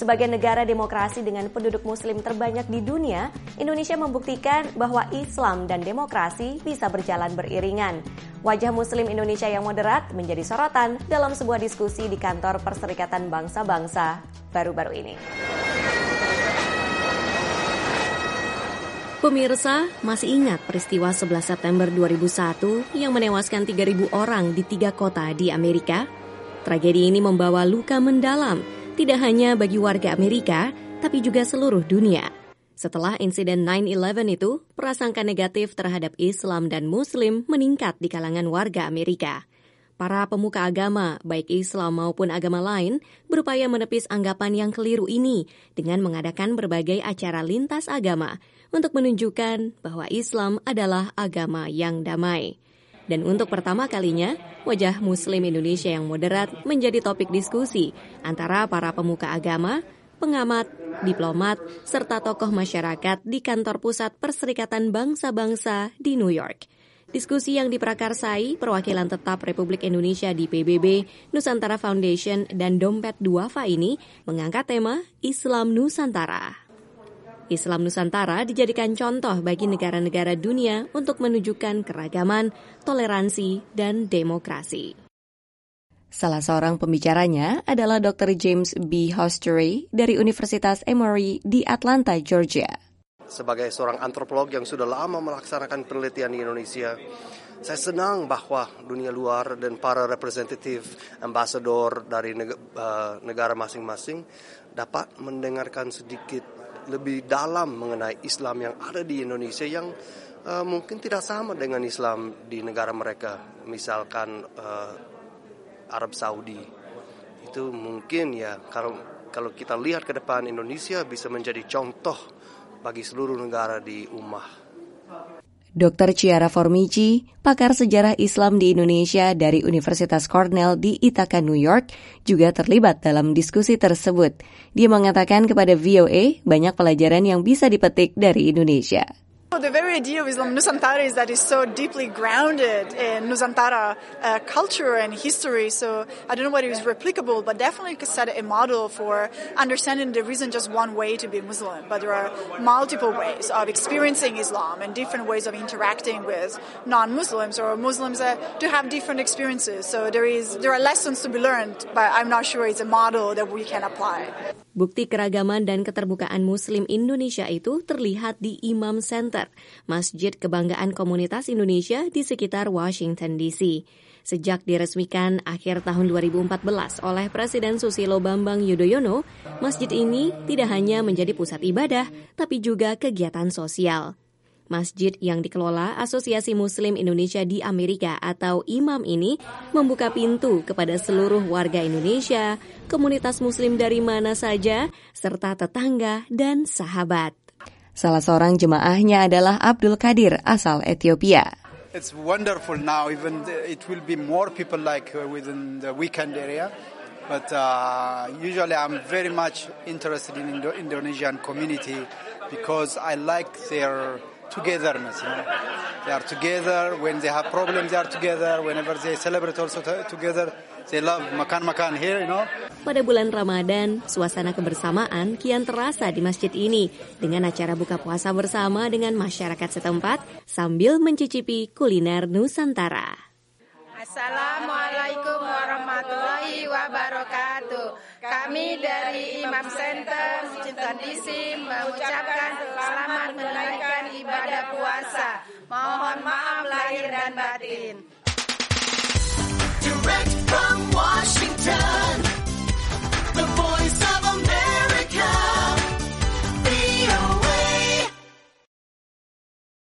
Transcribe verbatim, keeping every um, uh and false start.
Sebagai negara demokrasi dengan penduduk muslim terbanyak di dunia, Indonesia membuktikan bahwa Islam dan demokrasi bisa berjalan beriringan. Wajah muslim Indonesia yang moderat menjadi sorotan dalam sebuah diskusi di kantor Perserikatan Bangsa-Bangsa baru-baru ini. Pemirsa, masih ingat peristiwa sebelas September dua ribu satu yang menewaskan tiga ribu orang di tiga kota di Amerika? Tragedi ini membawa luka mendalam, tidak hanya bagi warga Amerika, tapi juga seluruh dunia. Setelah insiden nine eleven itu, prasangka negatif terhadap Islam dan Muslim meningkat di kalangan warga Amerika. Para pemuka agama, baik Islam maupun agama lain, berupaya menepis anggapan yang keliru ini dengan mengadakan berbagai acara lintas agama untuk menunjukkan bahwa Islam adalah agama yang damai. Dan untuk pertama kalinya, wajah Muslim Indonesia yang moderat menjadi topik diskusi antara para pemuka agama, pengamat, diplomat, serta tokoh masyarakat di kantor pusat Perserikatan Bangsa-Bangsa di New York. Diskusi yang diprakarsai perwakilan tetap Republik Indonesia di P B B, Nusantara Foundation, dan Dompet Duafa ini mengangkat tema Islam Nusantara. Islam Nusantara dijadikan contoh bagi negara-negara dunia untuk menunjukkan keragaman, toleransi, dan demokrasi. Salah seorang pembicaranya adalah Doktor James B. Hostery dari Universitas Emory di Atlanta, Georgia. Sebagai seorang antropolog yang sudah lama melaksanakan penelitian di Indonesia, saya senang bahwa dunia luar dan para representatif, ambasador dari negara masing-masing dapat mendengarkan sedikit lebih dalam mengenai Islam yang ada di Indonesia yang uh, mungkin tidak sama dengan Islam di negara mereka. Misalkan uh, Arab Saudi. Itu mungkin ya kalau kalau kita lihat ke depan, Indonesia bisa menjadi contoh bagi seluruh negara di ummah. Doktor Ciara Formici, pakar sejarah Islam di Indonesia dari Universitas Cornell di Ithaca, New York, juga terlibat dalam diskusi tersebut. Dia mengatakan kepada V O A banyak pelajaran yang bisa dipetik dari Indonesia. The very idea of Islam Nusantara is that it's so deeply grounded in Nusantara uh, culture and history. So I don't know whether it's replicable, but definitely could set a model for understanding there isn't just one way to be Muslim, but there are multiple ways of experiencing Islam and different ways of interacting with non-Muslims or Muslims that do have different experiences. So there is there are lessons to be learned, but I'm not sure it's a model that we can apply. Bukti keragaman dan keterbukaan Muslim Indonesia itu terlihat di Imam Center, masjid kebanggaan komunitas Indonesia di sekitar Washington D C. Sejak diresmikan akhir tahun dua ribu empat belas oleh Presiden Susilo Bambang Yudhoyono, masjid ini tidak hanya menjadi pusat ibadah, tapi juga kegiatan sosial. Masjid yang dikelola Asosiasi Muslim Indonesia di Amerika atau I M A M ini membuka pintu kepada seluruh warga Indonesia, komunitas Muslim dari mana saja, serta tetangga dan sahabat. Salah seorang jemaahnya adalah Abdul Qadir asal Ethiopia. It's wonderful now, even it will be more people like within the weekend area. But uh, usually I'm very much interested in the Indonesian community because I like their togetherness, you know. They are together when they have problems. They are together whenever they celebrate also t- together. They love makan-makan here, you know. Pada bulan Ramadan, suasana kebersamaan kian terasa di masjid ini dengan acara buka puasa bersama dengan masyarakat setempat sambil mencicipi kuliner Nusantara. Assalamualaikum warahmatullahi wabarakatuh. Kami dari Imam Center Washington D C mengucapkan selamat menunaikan ibadah puasa. Mohon maaf lahir dan batin. Direct from